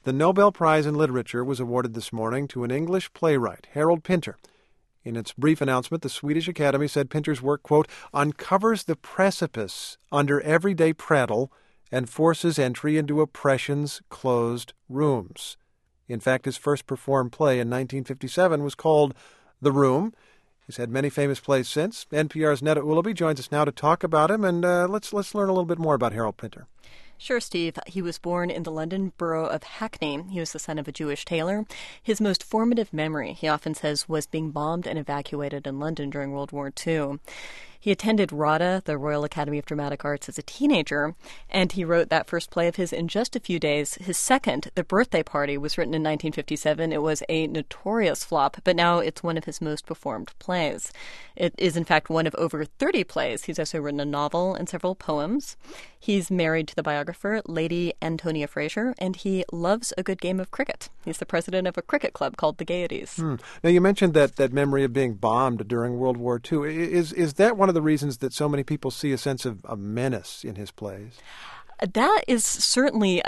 The Nobel Prize in Literature was awarded this morning to an English playwright, Harold Pinter. In its brief announcement, the Swedish Academy said Pinter's work, quote, uncovers the precipice under everyday prattle and forces entry into oppression's closed rooms. In fact, his first performed play in 1957 was called The Room. He's had many famous plays since. NPR's Netta Ulaby joins us now to talk about him, and let's learn a little bit more about Harold Pinter. Sure, Steve. He was born in the London borough of Hackney. He was the son of a Jewish tailor. His most formative memory, he often says, was being bombed and evacuated in London during World War II. He attended RADA, the Royal Academy of Dramatic Arts, as a teenager, and he wrote that first play of his in just a few days. His second, The Birthday Party, was written in 1957. It was a notorious flop, but now it's one of his most performed plays. It is, in fact, one of over 30 plays. He's also written a novel and several poems. He's married to the biographer Lady Antonia Fraser, and he loves a good game of cricket. He's the president of a cricket club called the Gaieties. Now, you mentioned that memory of being bombed during World War II. Is that one of the reasons that so many people see a sense of a menace in his plays? That is certainly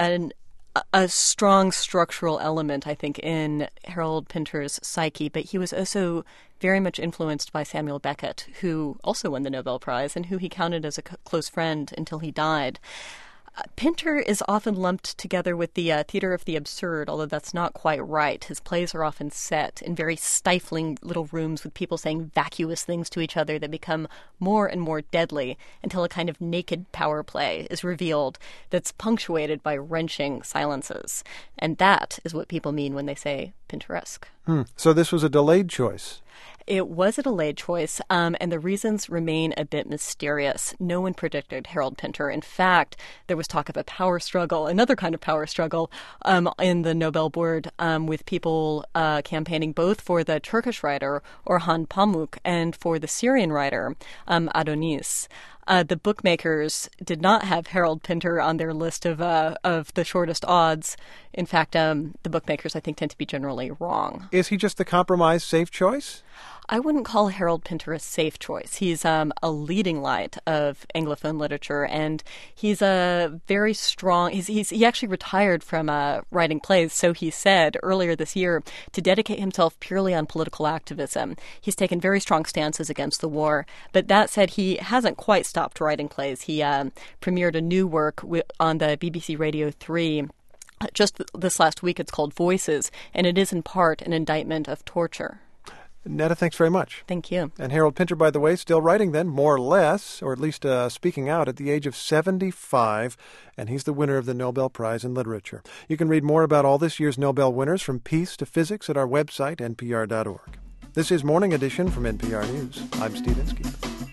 a strong structural element, I think, in Harold Pinter's psyche, but he was also very much influenced by Samuel Beckett, who also won the Nobel Prize and who he counted as a close friend until he died. Pinter is often lumped together with the theater of the absurd, although that's not quite right. His plays are often set in very stifling little rooms with people saying vacuous things to each other that become more and more deadly until a kind of naked power play is revealed that's punctuated by wrenching silences. And that is what people mean when they say Pinteresque. So this was a delayed choice. It was a delayed choice, and the reasons remain a bit mysterious. No one predicted Harold Pinter. In fact, there was talk of a power struggle, another kind of power struggle, in the Nobel board, with people campaigning both for the Turkish writer Orhan Pamuk and for the Syrian writer Adonis. The bookmakers did not have Harold Pinter on their list of the shortest odds. In fact, the bookmakers, I think, tend to be generally wrong. Is he just the compromise safe choice? I wouldn't call Harold Pinter a safe choice. He's a leading light of Anglophone literature, and he's a very strong. He actually retired from writing plays, so he said earlier this year, to dedicate himself purely on political activism. He's taken very strong stances against the war, but that said, he hasn't quite stopped writing plays. He premiered a new work on the BBC Radio 3 just this last week. It's called Voices, and it is in part an indictment of torture. Netta, thanks very much. Thank you. And Harold Pinter, by the way, still writing then, more or less, or at least speaking out at the age of 75, and he's the winner of the Nobel Prize in Literature. You can read more about all this year's Nobel winners, from peace to physics, at our website, npr.org. This is Morning Edition from NPR News. I'm Steve Inskeep.